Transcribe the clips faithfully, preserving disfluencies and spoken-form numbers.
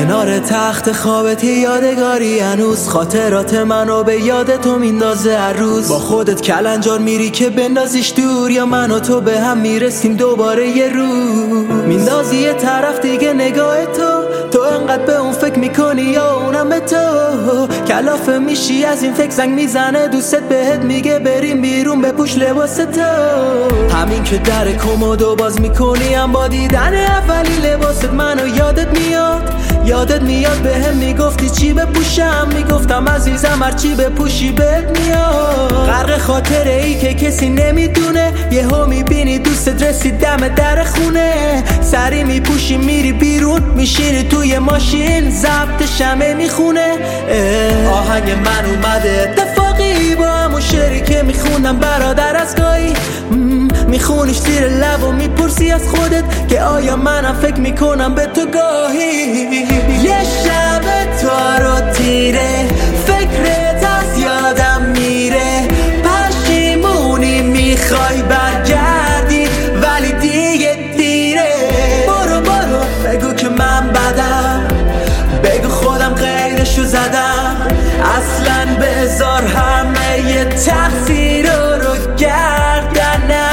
کنار تخت خوابت یادگاری هنوز خاطرات منو به یاد تو میندازه هر روز. با خودت کلنجار میری که بندازیش دور، یا من و تو به هم میرسیم دوباره یه روز. میندازی یه طرف دیگه نگاه تو، تو انقدر به اون فکر میکنی یا اونم به تو. کلافه میشی از این فکر، زنگ میزنه دوستت بهت میگه بریم بیرون بپوش لباس تو. همین که در کمدو باز میکنی هم با دیدن اولی لباست منو یادت میاد. یادت میاد به هم میگفتی چی بپوشم، میگفتم عزیزم هر چی بپوشی بهت میاد. غرق خاطره ای که کسی نمیدونه، یهو میبینی دوستت رسید دم در خونه. سری میپوشی میری بیرون، میشینی توی ماشین ضبط شمه میخونه. آهنگ من اومده اتفاقی با همون شعری که میخوندم برادر از گاهی. میخونیش زیر لب و میپرسی از خودت که آیا منم فکر میکنم به تو گاهی. یه شب تارو تیره فکرت از یادم میره، پشیمونی میخوای برگردی ولی دیگه دیره. برو برو بگو که من بدم، بگو خودم غیرشو زدم. اصلا بذار همه یه تقصیر رو گردنم.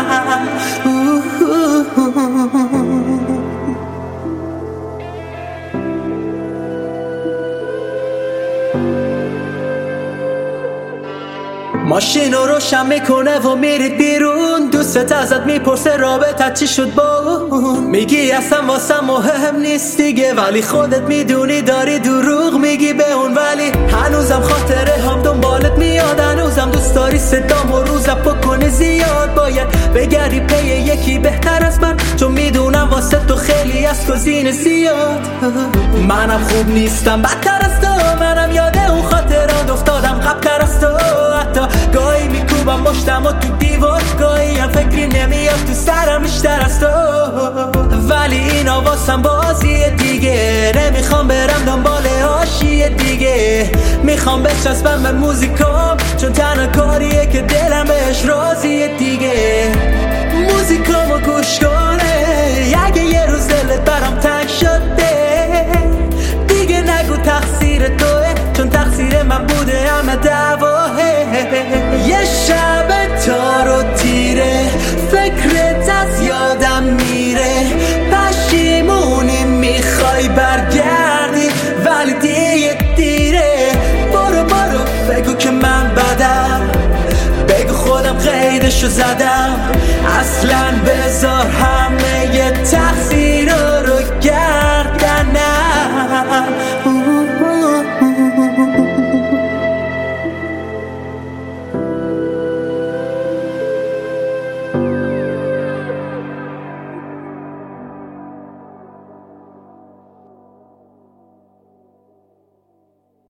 ماشین رو روشن میکنه و میرید بیرون، دوستت ازت میپرسه رابطت چی شد با اون. میگی اصلا واسه مهم نیست دیگه، ولی خودت میدونی داری دروغ میگی به اون. ولی هنوزم خاطره هم دنبالت میاد، هنوزم دوست داری صدام و روزم بکنی زیاد. باید بگردی پی یکی بهتر از من، چون میدونم واسه تو خیلی از گزینه زیاد. منم خوب نیستم بدتر از تو، منم یاده اون خاطرات افتادم قبل‌تر از تو. حتی گاهی میکوبم مشتم و تو دیوار، گاهی هم فکری نمیاد تو سرم بیشتر از تو. ولی اینا واسم بازی دیگه، نمیخوام برم دنبال حاشیه دیگه. میخوام بچسبم به موزیکام، چون تنها کاریه که دلم بهش راضیه دیگه. موزیکامو گوش کنه اگه یه روز دلت برام تنگ شده، دیگه نگو تقصیر توه، چون تقصیر من بوده همه دعواه. یه شب تارو تیره فکرت از یادم میره، پشیمونی میخوای برگردی ولی دیگه دیره. برو برو بگو که من بدم، بگو خودم غیرشو زدم. اصلا بذار هم